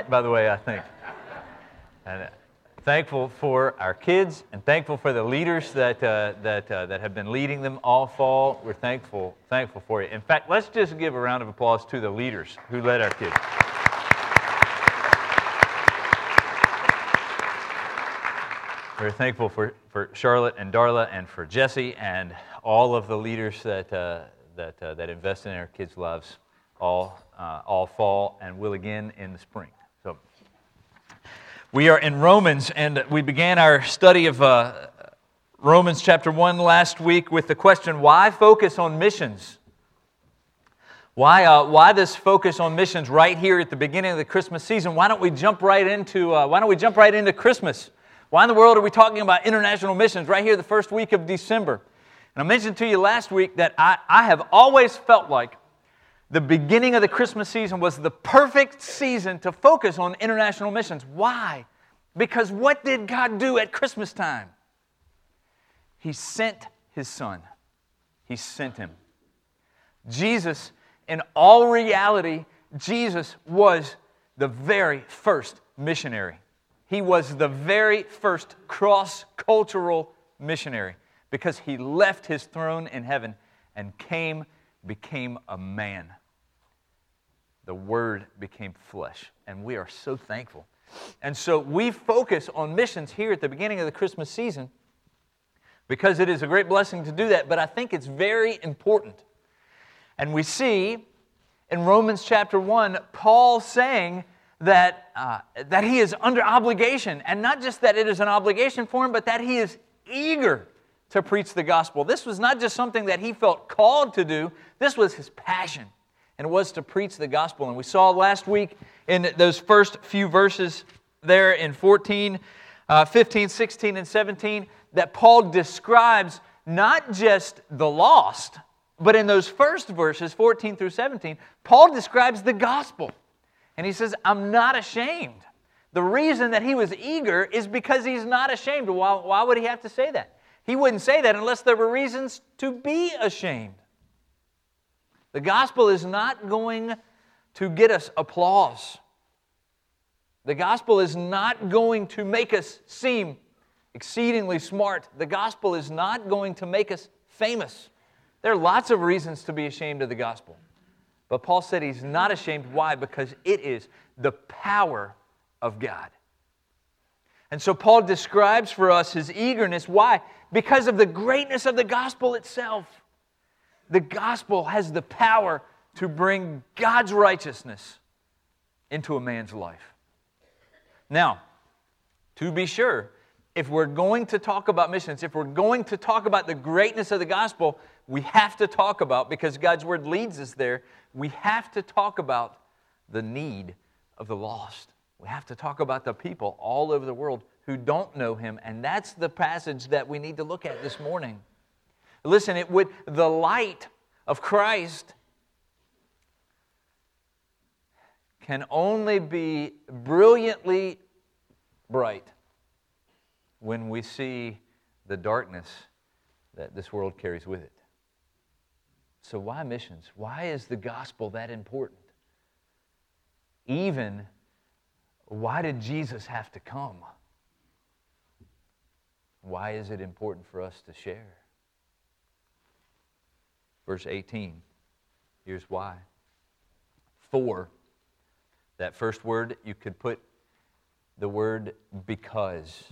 yet, by the way, I think. And thankful for our kids and thankful for the leaders that have been leading them all fall. We're thankful for you. In fact, let's just give a round of applause to the leaders who led our kids. We're thankful for Charlotte and Darla and for Jesse and all of the leaders that invest in our kids' lives all fall and will again in the spring. So we are in Romans, and we began our study of Romans chapter 1 last week with the question, why focus on missions? Why this focus on missions right here at the beginning of the Christmas season? Why don't we jump right into Christmas? Why in the world are we talking about international missions right here the first week of December? And I mentioned to you last week that I have always felt like the beginning of the Christmas season was the perfect season to focus on international missions. Why? Because what did God do at Christmas time? He sent His Son. He sent Him. Jesus, in all reality, Jesus was the very first missionary. He was the very first cross-cultural missionary because He left His throne in heaven and became a man. The Word became flesh, and we are so thankful. And so we focus on missions here at the beginning of the Christmas season because it is a great blessing to do that, but I think it's very important. And we see in Romans chapter 1, Paul saying that he is under obligation, and not just that it is an obligation for him, but that he is eager to preach the gospel. This was not just something that he felt called to do, this was his passion, and it was to preach the gospel. And we saw last week in those first few verses there in 14, 15, 16, and 17, that Paul describes not just the lost, but in those first verses, 14 through 17, Paul describes the gospel. And he says, I'm not ashamed. The reason that he was eager is because he's not ashamed. Why would he have to say that? He wouldn't say that unless there were reasons to be ashamed. The gospel is not going to get us applause. The gospel is not going to make us seem exceedingly smart. The gospel is not going to make us famous. There are lots of reasons to be ashamed of the gospel. But Paul said he's not ashamed. Why? Because it is the power of God. And so Paul describes for us his eagerness. Why? Because of the greatness of the gospel itself. The gospel has the power to bring God's righteousness into a man's life. Now, to be sure, if we're going to talk about missions, if we're going to talk about the greatness of the gospel, we have to talk about, because God's Word leads us there, we have to talk about the need of the lost. We have to talk about the people all over the world who don't know Him, and that's the passage that we need to look at this morning. Listen, the light of Christ can only be brilliantly bright when we see the darkness that this world carries with it. So why missions? Why is the gospel that important? Even, why did Jesus have to come? Why is it important for us to share? Verse 18, here's why. For, that first word, you could put the word because.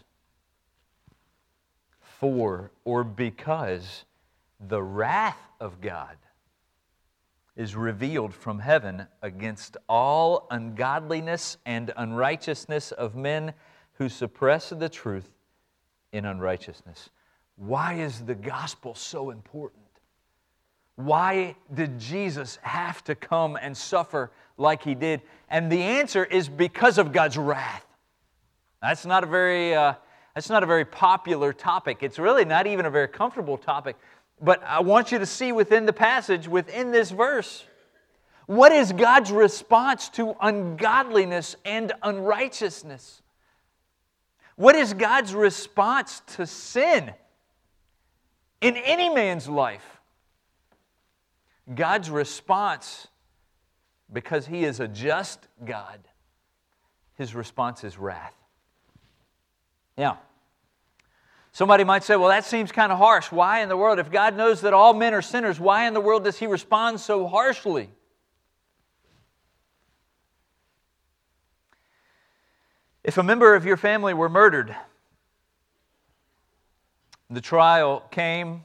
For, or because, the wrath of God is revealed from heaven against all ungodliness and unrighteousness of men who suppress the truth in unrighteousness. Why is the gospel so important? Why did Jesus have to come and suffer like He did? And the answer is because of God's wrath. That's not a very popular topic. It's really not even a very comfortable topic. But I want you to see within the passage, within this verse, what is God's response to ungodliness and unrighteousness? What is God's response to sin in any man's life? God's response, because He is a just God, his response is wrath. Now, somebody might say, well, that seems kind of harsh. Why in the world? If God knows that all men are sinners, why in the world does he respond so harshly? If a member of your family were murdered, the trial came,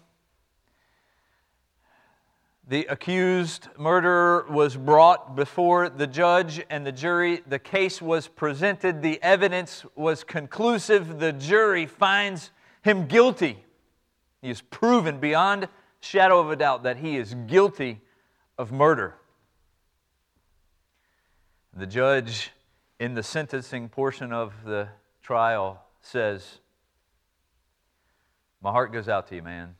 the accused murderer was brought before the judge and the jury, the case was presented, the evidence was conclusive, the jury finds him guilty. He is proven beyond shadow of a doubt that he is guilty of murder. The judge, in the sentencing portion of the trial, says, my heart goes out to you, man.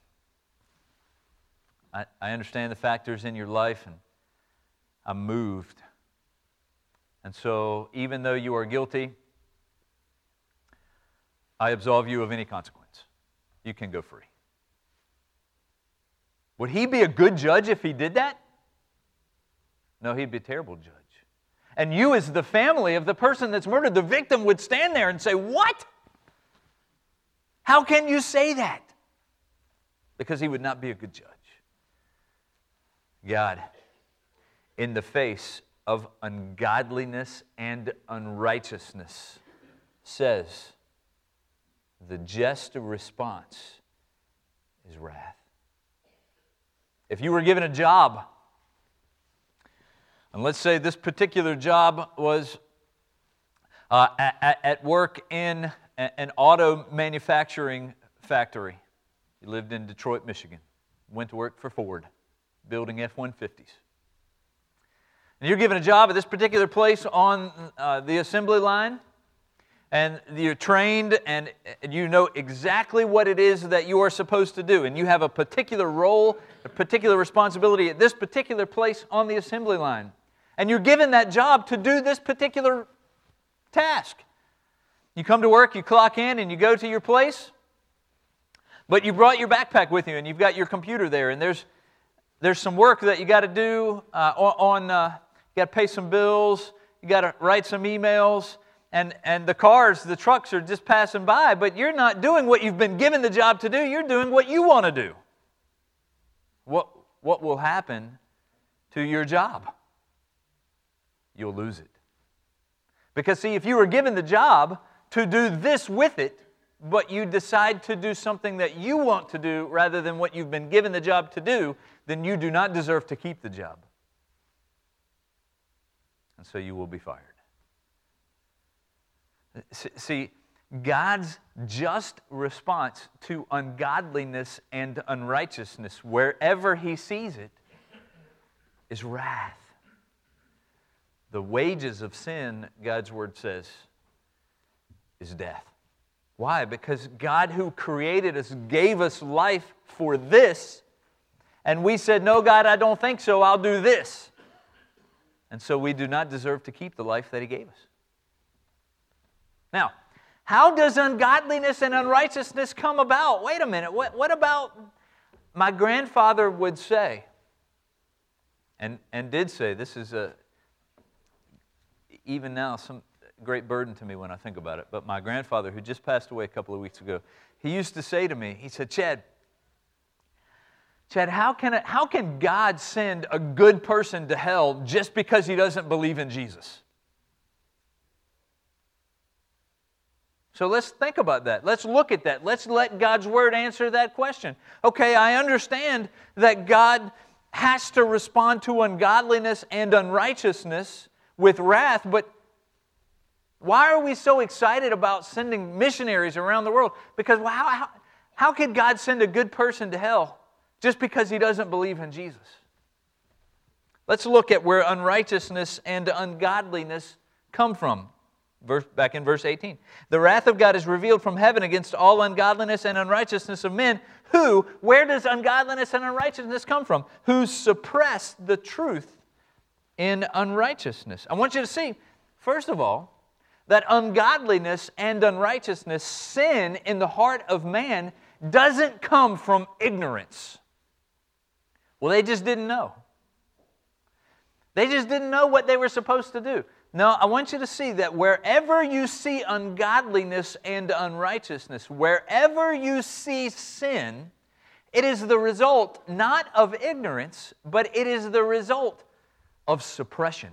I understand the factors in your life, and I'm moved. And so, even though you are guilty, I absolve you of any consequence. You can go free. Would he be a good judge if he did that? No, he'd be a terrible judge. And you, as the family of the person that's murdered, the victim, would stand there and say, what? How can you say that? Because he would not be a good judge. God, in the face of ungodliness and unrighteousness, says the just response is wrath. If you were given a job, and let's say this particular job was at work in an auto manufacturing factory. You lived in Detroit, Michigan. Went to work for Ford, building F-150s. And you're given a job at this particular place on the assembly line, and you're trained, and you know exactly what it is that you are supposed to do, and you have a particular role, a particular responsibility at this particular place on the assembly line. And you're given that job to do this particular task. You come to work, you clock in, and you go to your place, but you brought your backpack with you, and you've got your computer there, and there's some work that you got to do you got to pay some bills, you got to write some emails, and the trucks are just passing by, but you're not doing what you've been given the job to do, you're doing what you want to do. What will happen to your job? You'll lose it. Because see, if you were given the job to do this with it, but you decide to do something that you want to do rather than what you've been given the job to do, then you do not deserve to keep the job. And so you will be fired. See, God's just response to ungodliness and unrighteousness, wherever He sees it, is wrath. The wages of sin, God's Word says, is death. Why? Because God who created us gave us life for this, and we said, no, God, I don't think so, I'll do this. And so we do not deserve to keep the life that He gave us. Now, how does ungodliness and unrighteousness come about? Wait a minute, what about my grandfather would say, and did say, this is even now some great burden to me when I think about it, but my grandfather, who just passed away a couple of weeks ago, he used to say to me, he said, Chad, how can God send a good person to hell just because he doesn't believe in Jesus? So let's think about that. Let's look at that. Let's let God's Word answer that question. Okay, I understand that God has to respond to ungodliness and unrighteousness with wrath, but why are we so excited about sending missionaries around the world? Because how could God send a good person to hell just because he doesn't believe in Jesus? Let's look at where unrighteousness and ungodliness come from. Back in verse 18. The wrath of God is revealed from heaven against all ungodliness and unrighteousness of men who, where does ungodliness and unrighteousness come from? Who suppress the truth in unrighteousness. I want you to see, first of all, that ungodliness and unrighteousness, sin in the heart of man, doesn't come from ignorance. Well, they just didn't know. They just didn't know what they were supposed to do. No, I want you to see that wherever you see ungodliness and unrighteousness, wherever you see sin, it is the result not of ignorance, but it is the result of suppression.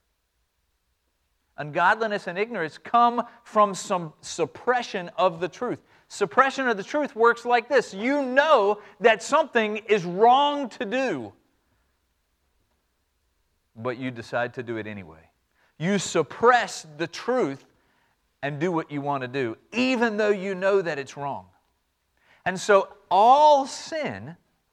Ungodliness and ignorance come from some suppression of the truth. Suppression of the truth works like this. You know that something is wrong to do, but you decide to do it anyway. You suppress the truth and do what you want to do, even though you know that it's wrong. And so all sin,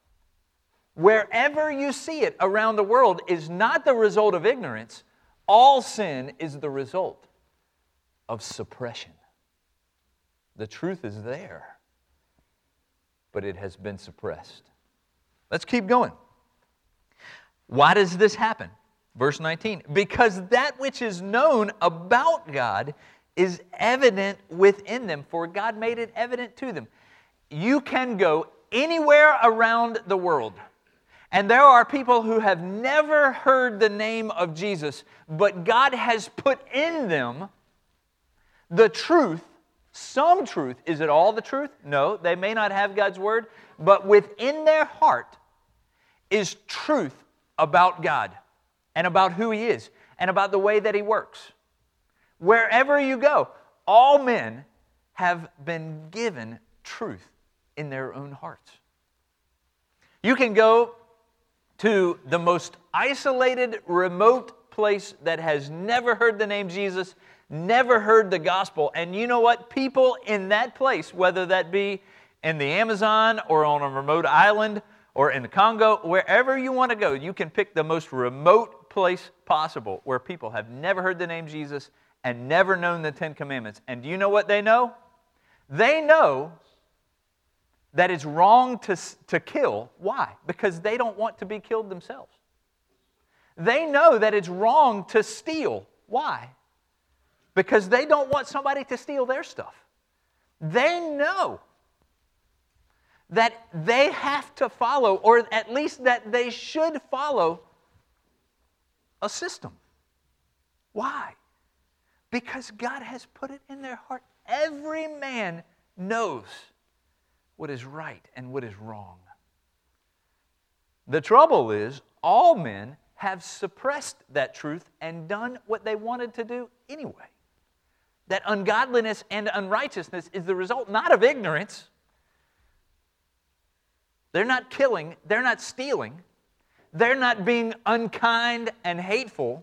wherever you see it around the world, is not the result of ignorance. All sin is the result of suppression. The truth is there, but it has been suppressed. Let's keep going. Why does this happen? Verse 19, because that which is known about God is evident within them, for God made it evident to them. You can go anywhere around the world, and there are people who have never heard the name of Jesus, but God has put in them the truth, some truth. Is it all the truth? No, they may not have God's Word, but within their heart is truth about God and about who He is and about the way that He works. Wherever you go, all men have been given truth in their own hearts. You can go to the most isolated, remote place that has never heard the name Jesus, never heard the gospel, and you know what? People in that place, whether that be in the Amazon or on a remote island or in the Congo, wherever you want to go, you can pick the most remote place possible where people have never heard the name Jesus and never known the Ten Commandments. And do you know what they know? They know that it's wrong to kill. Why? Because they don't want to be killed themselves. They know that it's wrong to steal. Why? Because they don't want somebody to steal their stuff. They know that they have to follow, or at least that they should follow, a system. Why? Because God has put it in their heart. Every man knows what is right and what is wrong. The trouble is, all men have suppressed that truth and done what they wanted to do anyway. That ungodliness and unrighteousness is the result not of ignorance. They're not killing, they're not stealing, they're not being unkind and hateful.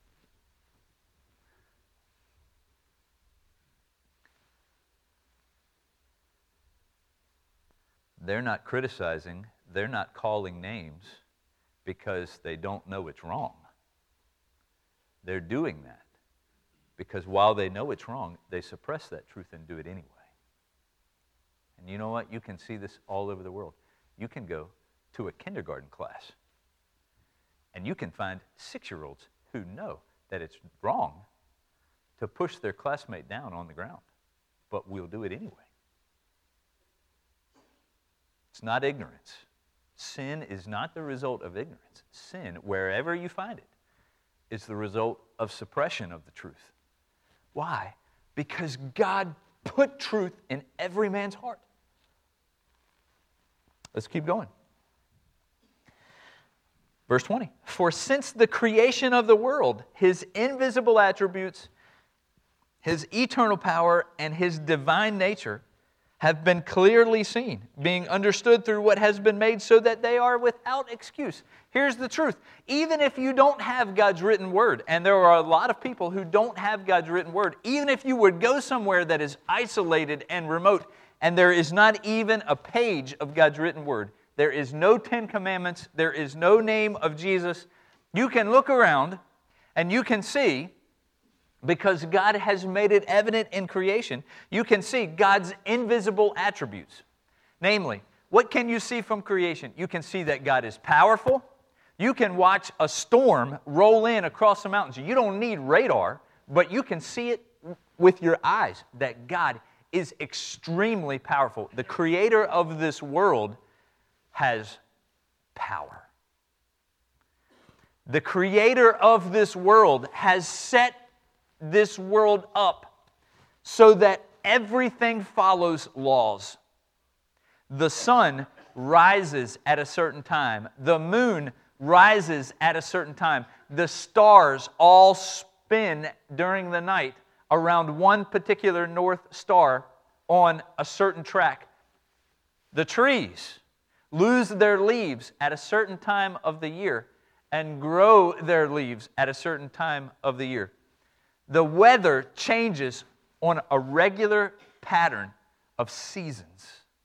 They're not criticizing, they're not calling names because they don't know it's wrong. They're doing that because while they know it's wrong, they suppress that truth and do it anyway. And you know what? You can see this all over the world. You can go to a kindergarten class and you can find 6-year-olds who know that it's wrong to push their classmate down on the ground, but will do it anyway. It's not ignorance. Sin is not the result of ignorance. Sin, wherever you find it, is the result of suppression of the truth. Why? Because God put truth in every man's heart. Let's keep going. Verse 20. For since the creation of the world, His invisible attributes, His eternal power, and His divine nature have been clearly seen, being understood through what has been made, so that they are without excuse. Here's the truth. Even if you don't have God's written word, and there are a lot of people who don't have God's written word, even if you would go somewhere that is isolated and remote, and there is not even a page of God's written word, there is no 10 Commandments, there is no name of Jesus, you can look around and you can see, because God has made it evident in creation, you can see God's invisible attributes. Namely, what can you see from creation? You can see that God is powerful. You can watch a storm roll in across the mountains. You don't need radar, but you can see it with your eyes, that God is extremely powerful. The creator of this world has power. The creator of this world has set this world up so that everything follows laws. The sun rises at a certain time. The moon rises at a certain time. The stars all spin during the night around one particular north star on a certain track. The trees lose their leaves at a certain time of the year and grow their leaves at a certain time of the year. The weather changes on a regular pattern of seasons.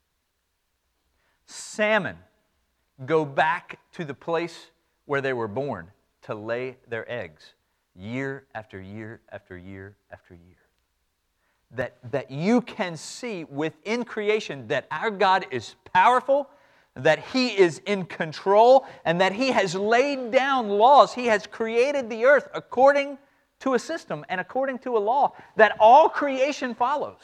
Salmon go back to the place where they were born to lay their eggs year after year after year after year. That you can see within creation that our God is powerful, that He is in control, and that He has laid down laws. He has created the earth according to a system and according to a law that all creation follows.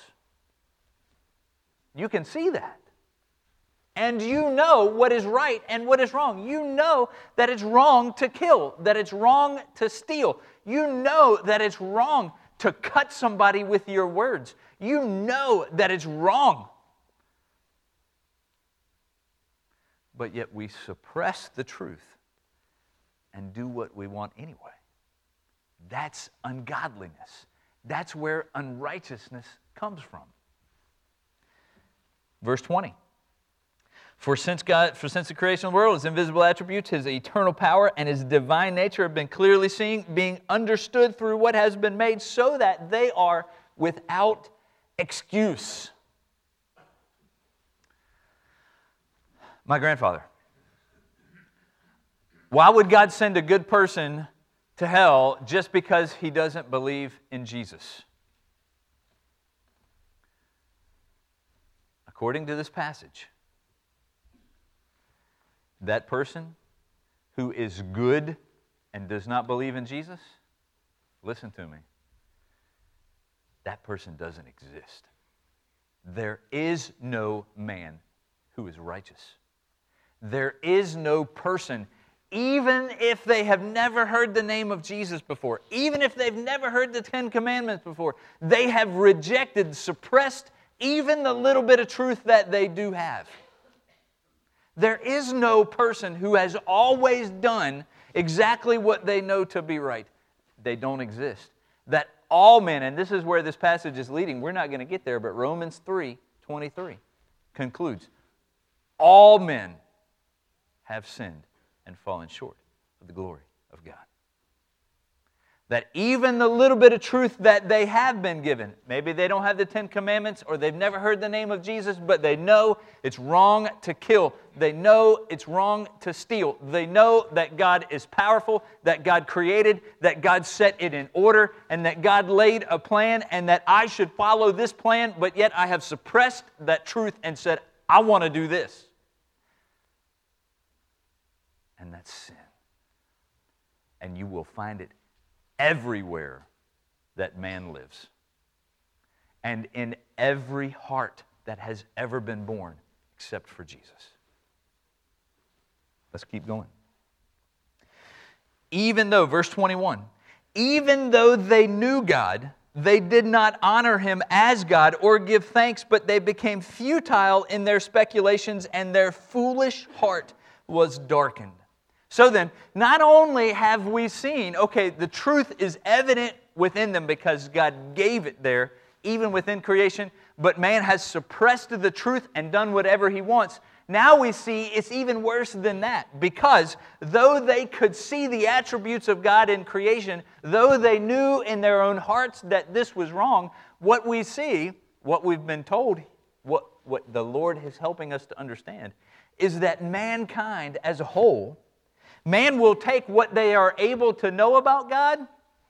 You can see that. And you know what is right and what is wrong. You know that it's wrong to kill, that it's wrong to steal. You know that it's wrong to cut somebody with your words. You know that it's wrong. But yet we suppress the truth and do what we want anyway. That's ungodliness. That's where unrighteousness comes from. Verse 20. For since the creation of the world, His invisible attributes, His eternal power, and His divine nature have been clearly seen, being understood through what has been made, so that they are without excuse. My grandfather. Why would God send a good person to hell just because he doesn't believe in Jesus? According to this passage, that person who is good and does not believe in Jesus, listen to me, that person doesn't exist. There is no man who is righteous. There is no person, even if they have never heard the name of Jesus before, even if they've never heard the Ten Commandments before, they have rejected, suppressed even the little bit of truth that they do have. There is no person who has always done exactly what they know to be right. They don't exist. That all men, and this is where this passage is leading, we're not going to get there, but Romans 3:23 concludes, all men have sinned and fallen short of the glory of God. That even the little bit of truth that they have been given, maybe they don't have the Ten Commandments or they've never heard the name of Jesus, but they know it's wrong to kill. They know it's wrong to steal. They know that God is powerful, that God created, that God set it in order, and that God laid a plan, and that I should follow this plan, but yet I have suppressed that truth and said, I want to do this. And that's sin. And you will find it everywhere that man lives, and in every heart that has ever been born except for Jesus. Let's keep going. Even though, verse 21, even though they knew God, they did not honor Him as God or give thanks, but they became futile in their speculations, and their foolish heart was darkened. So then, not only have we seen, okay, the truth is evident within them because God gave it there, even within creation, but man has suppressed the truth and done whatever he wants. Now we see it's even worse than that, because though they could see the attributes of God in creation, though they knew in their own hearts that this was wrong, what we see, what we've been told, what the Lord is helping us to understand, is that mankind as a whole, man will take what they are able to know about God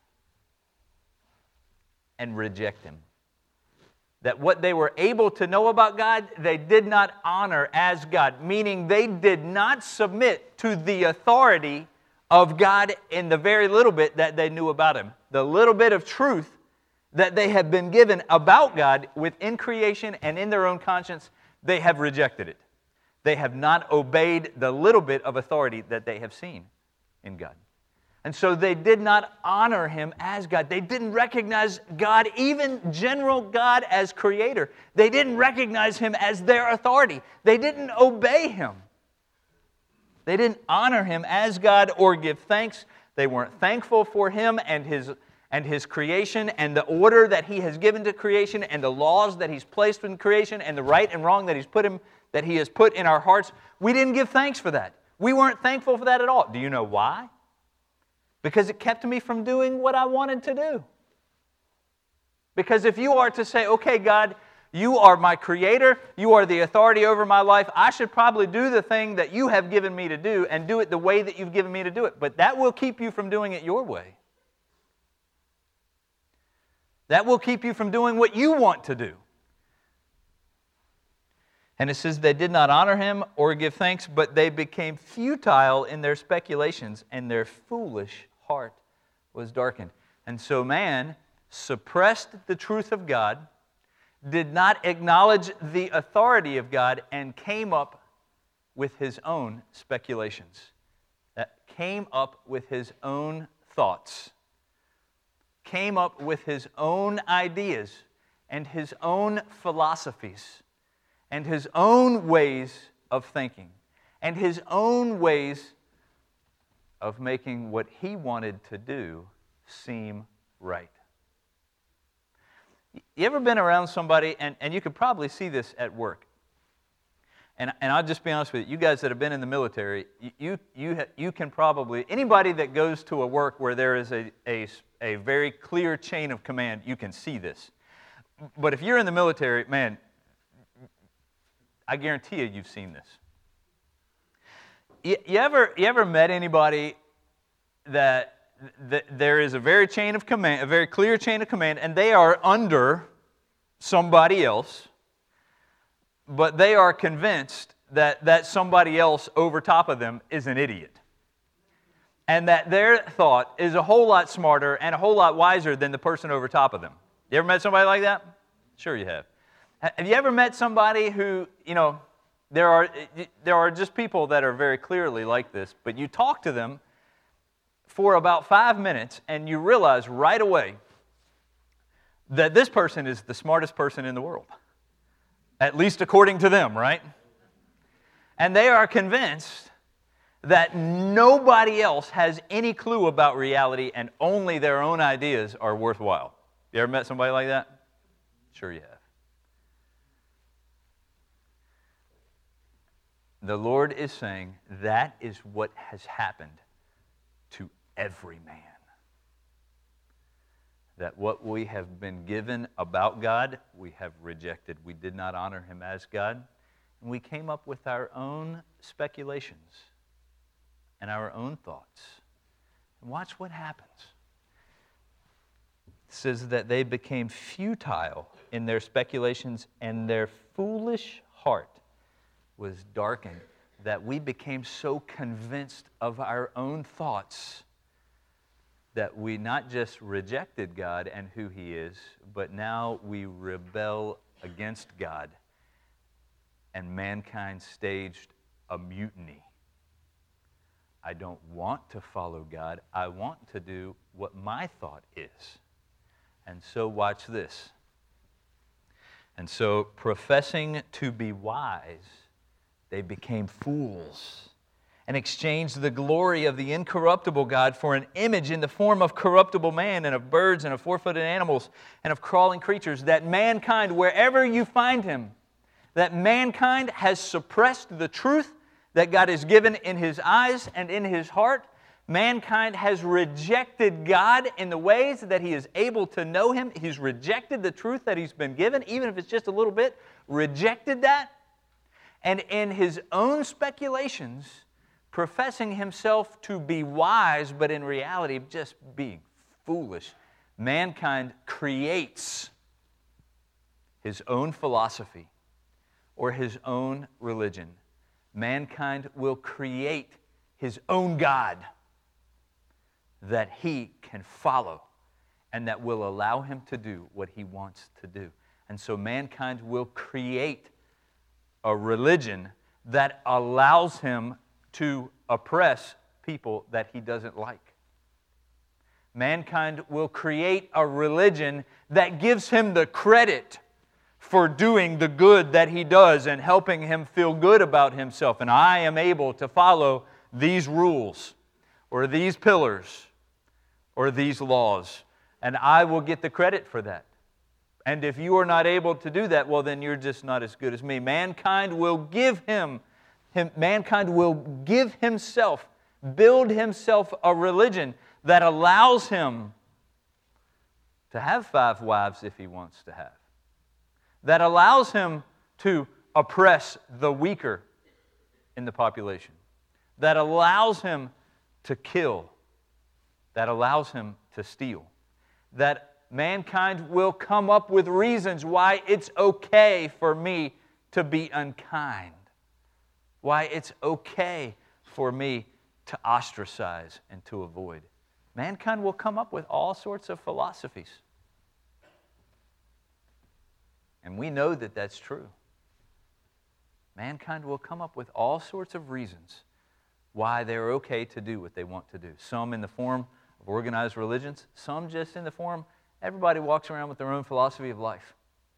and reject Him. That what they were able to know about God, they did not honor as God, meaning they did not submit to the authority of God in the very little bit that they knew about Him. The little bit of truth that they have been given about God within creation and in their own conscience, they have rejected it. They have not obeyed the little bit of authority that they have seen in God. And so they did not honor him as God. They didn't recognize God, even general God, as creator. They didn't recognize him as their authority. They didn't obey him. They didn't honor him as God or give thanks. They weren't thankful for him and his creation and the order that he has given to creation and the laws that he's placed in creation and the right and wrong that he has put in our hearts. We didn't give thanks for that. We weren't thankful for that at all. Do you know why? Because it kept me from doing what I wanted to do. Because if you are to say, okay, God, you are my creator, you are the authority over my life, I should probably do the thing that you have given me to do and do it the way that you've given me to do it. But that will keep you from doing it your way. That will keep you from doing what you want to do. And it says they did not honor him or give thanks, but they became futile in their speculations, and their foolish heart was darkened. And so man suppressed the truth of God, did not acknowledge the authority of God, and came up with his own speculations. Came up with his own thoughts. Came up with his own ideas and his own philosophies and his own ways of thinking and his own ways of making what he wanted to do seem right. You ever been around somebody, and you could probably see this at work, and I'll just be honest with you, you guys that have been in the military, you can probably, anybody that goes to a work where there is a very clear chain of command, you can see this. But if you're in the military, man, I guarantee you've seen this. You ever met anybody that there is a very chain of command, a very clear chain of command, and they are under somebody else, but they are convinced that somebody else over top of them is an idiot, and that their thought is a whole lot smarter and a whole lot wiser than the person over top of them? You ever met somebody like that? Sure you have. Have you ever met somebody who, there are just people that are very clearly like this, but you talk to them for about 5 minutes and you realize right away that this person is the smartest person in the world, at least according to them, right? And they are convinced that nobody else has any clue about reality and only their own ideas are worthwhile. You ever met somebody like that? Sure you have. The Lord is saying that is what has happened to every man. That what we have been given about God, we have rejected. We did not honor him as God. And we came up with our own speculations and our own thoughts. And watch what happens. It says that they became futile in their speculations, and their foolish heart was darkened, that we became so convinced of our own thoughts that we not just rejected God and who he is, but now we rebel against God, and mankind staged a mutiny. I don't want to follow God. I want to do what my thought is. And so watch this. And so, professing to be wise, they became fools and exchanged the glory of the incorruptible God for an image in the form of corruptible man and of birds and of four-footed animals and of crawling creatures, that mankind, wherever you find him, that mankind has suppressed the truth that God has given in his eyes and in his heart. Mankind has rejected God in the ways that he is able to know him. He's rejected the truth that he's been given, even if it's just a little bit, rejected that. And in his own speculations, professing himself to be wise, but in reality just being foolish, mankind creates his own philosophy or his own religion. Mankind will create his own God that he can follow and that will allow him to do what he wants to do. And so mankind will create a religion that allows him to oppress people that he doesn't like. mankind will create a religion that gives him the credit for doing the good that he does and helping him feel good about himself. And I am able to follow these rules or these pillars or these laws, and I will get the credit for that. And if you are not able to do that, well, then you're just not as good as me. Mankind will give himself, build himself a religion that allows him to have 5 wives if he wants to have, that allows him to oppress the weaker in the population, that allows him to kill, that allows him to steal, that mankind will come up with reasons why it's okay for me to be unkind, why it's okay for me to ostracize and to avoid. Mankind will come up with all sorts of philosophies. And we know that that's true. Mankind will come up with all sorts of reasons why they're okay to do what they want to do. Some in the form of organized religions, some just in the form everybody walks around with their own philosophy of life.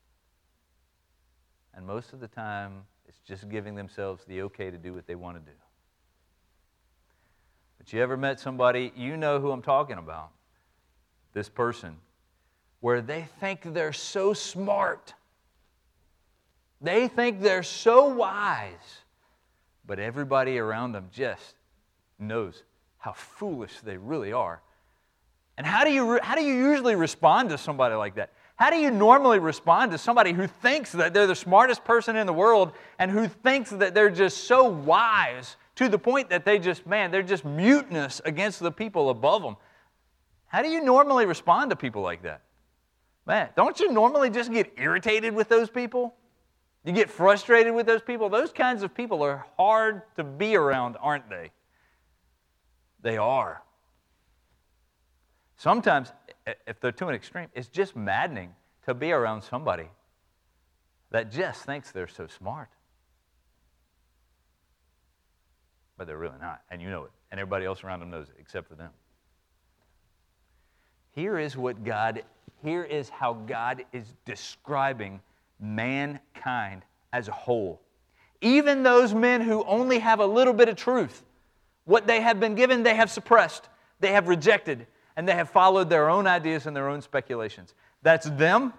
And most of the time, it's just giving themselves the okay to do what they want to do. But you ever met somebody, you know who I'm talking about, this person, where they think they're so smart, they think they're so wise, but everybody around them just knows how foolish they really are. And how do you usually respond to somebody like that? How do you normally respond to somebody who thinks that they're the smartest person in the world and who thinks that they're just so wise to the point that they're just mutinous against the people above them? How do you normally respond to people like that? Man, don't you normally just get irritated with those people? You get frustrated with those people? Those kinds of people are hard to be around, aren't they? They are. Sometimes, if they're to an extreme, it's just maddening to be around somebody that just thinks they're so smart. But they're really not, and you know it. And everybody else around them knows it, except for them. Here is how God is describing mankind as a whole. Even those men who only have a little bit of truth, what they have been given, they have suppressed, they have rejected, and they have followed their own ideas and their own speculations. That's them.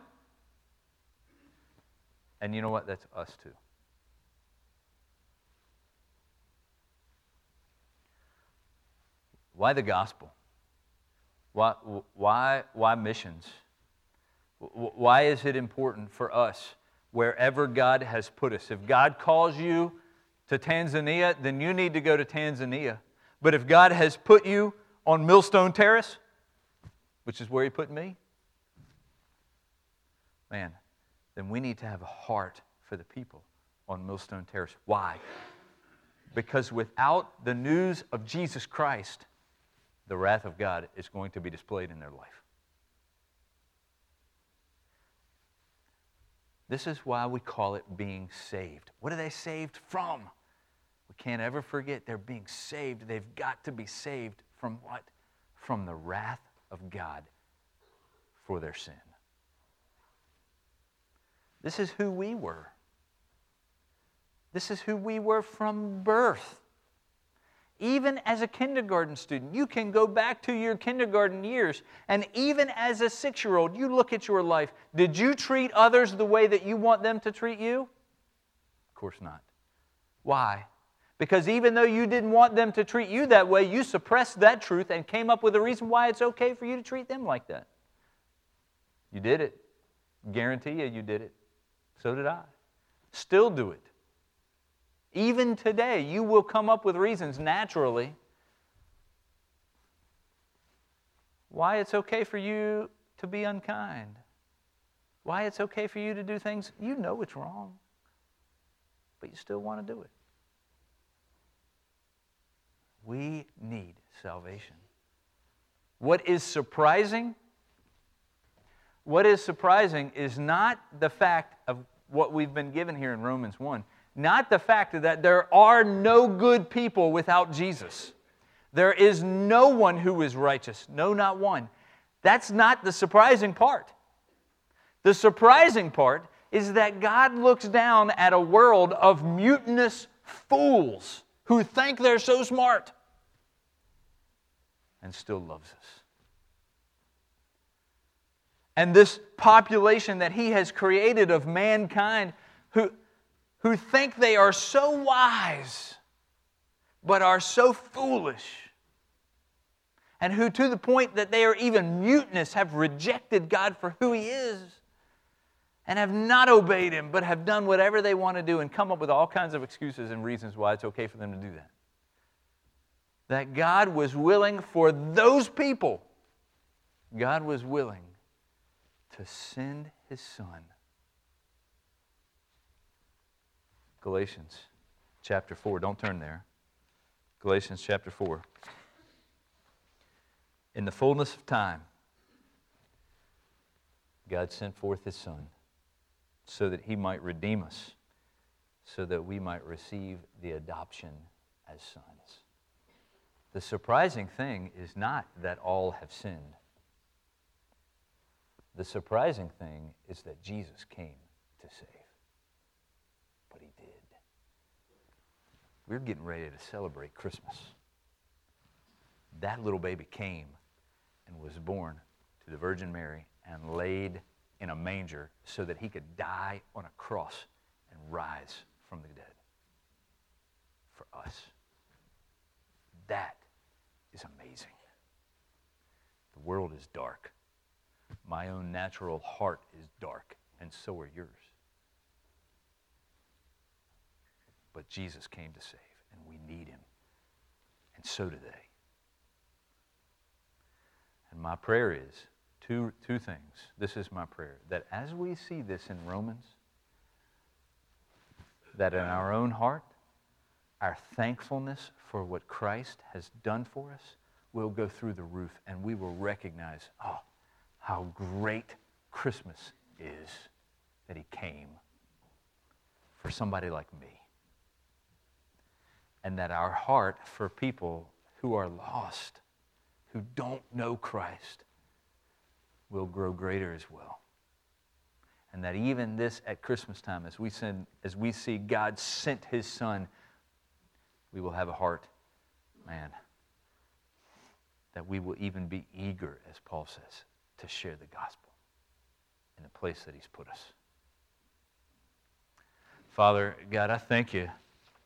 And you know what? That's us too. Why the gospel? Why missions? Why is it important for us wherever God has put us? If God calls you to Tanzania, then you need to go to Tanzania. But if God has put you on Millstone Terrace, which is where He put me, man, then we need to have a heart for the people on Millstone Terrace. Why? Because without the news of Jesus Christ, the wrath of God is going to be displayed in their life. This is why we call it being saved. What are they saved from? We can't ever forget they're being saved. They've got to be saved from what? From the wrath of God for their sin. This is who we were. This is who we were from birth. Even as a kindergarten student, you can go back to your kindergarten years, and even as a 6-year-old, you look at your life. Did you treat others the way that you want them to treat you? Of course not. Why? Because even though you didn't want them to treat you that way, you suppressed that truth and came up with a reason why it's okay for you to treat them like that. You did it. Guarantee you did it. So did I. Still do it. Even today, you will come up with reasons naturally why it's okay for you to be unkind, why it's okay for you to do things you know it's wrong, but you still want to do it. We need salvation. What is surprising is not the fact of what we've been given here in Romans 1. Not the fact that there are no good people without Jesus. There is no one who is righteous. No, not one. That's not the surprising part. The surprising part is that God looks down at a world of mutinous fools who think they're so smart and still loves us. And this population that He has created of mankind who think they are so wise but are so foolish, and who to the point that they are even mutinous have rejected God for who He is and have not obeyed Him but have done whatever they want to do and come up with all kinds of excuses and reasons why it's okay for them to do that. That God was willing for those people, God was willing to send His Son. Galatians chapter 4. Don't turn there. Galatians chapter 4. In the fullness of time, God sent forth His Son so that He might redeem us, so that we might receive the adoption as sons. The surprising thing is not that all have sinned. The surprising thing is that Jesus came to save. But He did. We're getting ready to celebrate Christmas. That little baby came and was born to the Virgin Mary and laid in a manger so that He could die on a cross and rise from the dead for us. That is amazing. The world is dark. My own natural heart is dark, and so are yours. But Jesus came to save, and we need Him, and so do they. And my prayer is two things. This is my prayer, that as we see this in Romans, that in our own heart, our thankfulness for what Christ has done for us will go through the roof, and we will recognize, oh, how great Christmas is that He came for somebody like me. And that our heart for people who are lost, who don't know Christ, will grow greater as well. And that even this at Christmas time, as we see God sent His Son, we will have a heart, man, that we will even be eager, as Paul says, to share the gospel in the place that He's put us. Father, God, I thank You.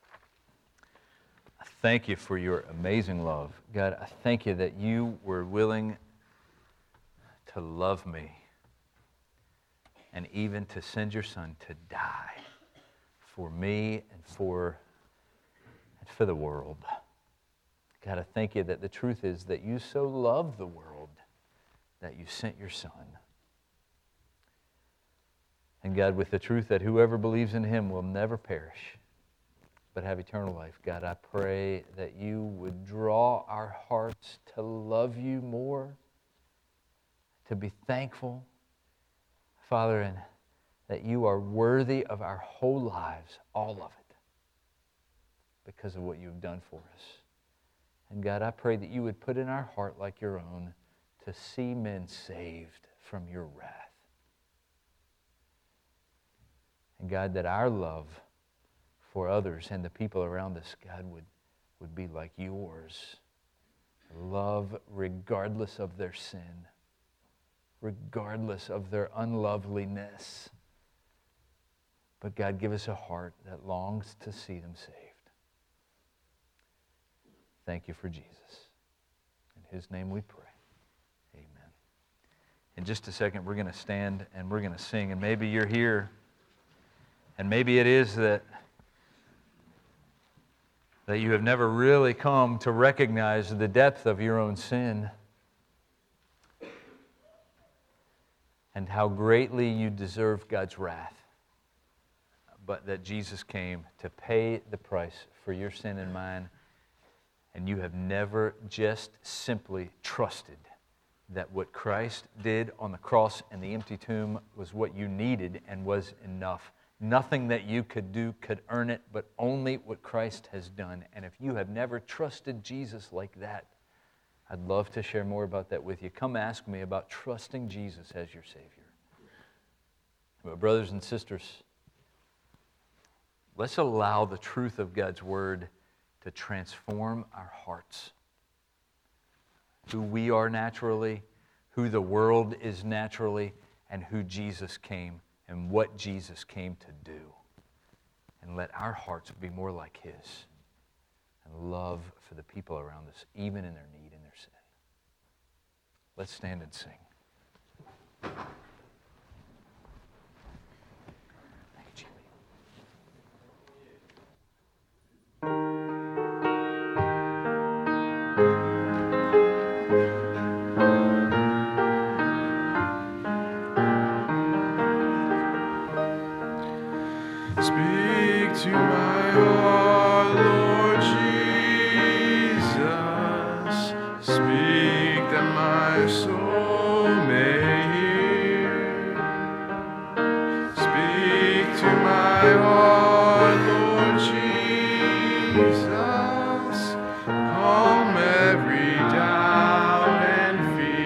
I thank You for Your amazing love. God, I thank You that You were willing to love me and even to send Your Son to die for me and for the world. God, I thank You that the truth is that You so love the world that You sent Your Son. And God, with the truth that whoever believes in Him will never perish, but have eternal life. God, I pray that You would draw our hearts to love You more, to be thankful, Father, and that You are worthy of our whole lives, all of it, because of what You've done for us. And God, I pray that You would put in our heart like Your own to see men saved from Your wrath. And God, that our love for others and the people around us, God, would be like Yours. Love regardless of their sin, regardless of their unloveliness. But God, give us a heart that longs to see them saved. Thank You for Jesus. In His name we pray. Amen. In just a second, we're going to stand and we're going to sing. And maybe you're here, and maybe it is that you have never really come to recognize the depth of your own sin and how greatly you deserve God's wrath, but that Jesus came to pay the price for your sin and mine, and you have never just simply trusted that what Christ did on the cross and the empty tomb was what you needed and was enough, Nothing that you could do could earn it, but only what Christ has done. And if you have never trusted Jesus like that, I'd love to share more about that with you. Come ask me about trusting Jesus as your Savior. But brothers and sisters, let's allow the truth of God's Word to transform our hearts. Who we are naturally, who the world is naturally, and who Jesus came and what Jesus came to do. And let our hearts be more like His and love for the people around us, even in their need and their sin. Let's stand and sing. Thank you, Jimmy. Speak to my heart, Lord Jesus. Speak that my soul may hear. Speak to my heart, Lord Jesus. Calm every doubt and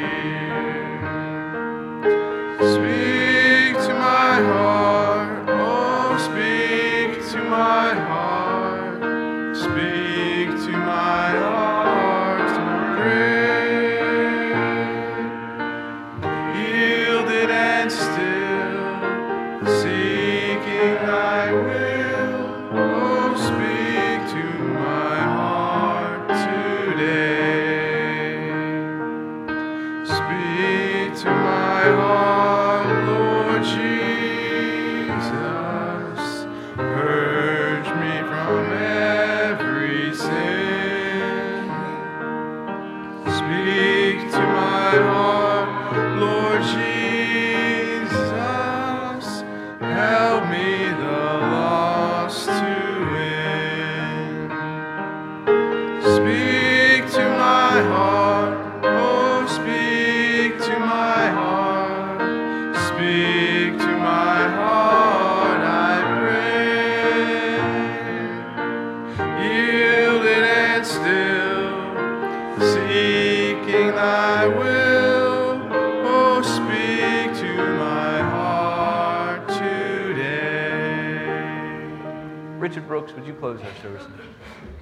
fear. Speak to my heart, oh, speak to my heart. Speak to my heart, pray. Yielded and still, seeking thy will. Oh, speak to my heart today. Speak to my heart, Lord Jesus. Purge me from every sin. Speak to my heart, Lord Jesus. Help me the lost to win. Speak to my heart, oh, speak to my heart. Speak to my heart, I pray. Yielded and still, seeking thy will. Oh, speak to my heart today. Richard Brooks, would you close our service?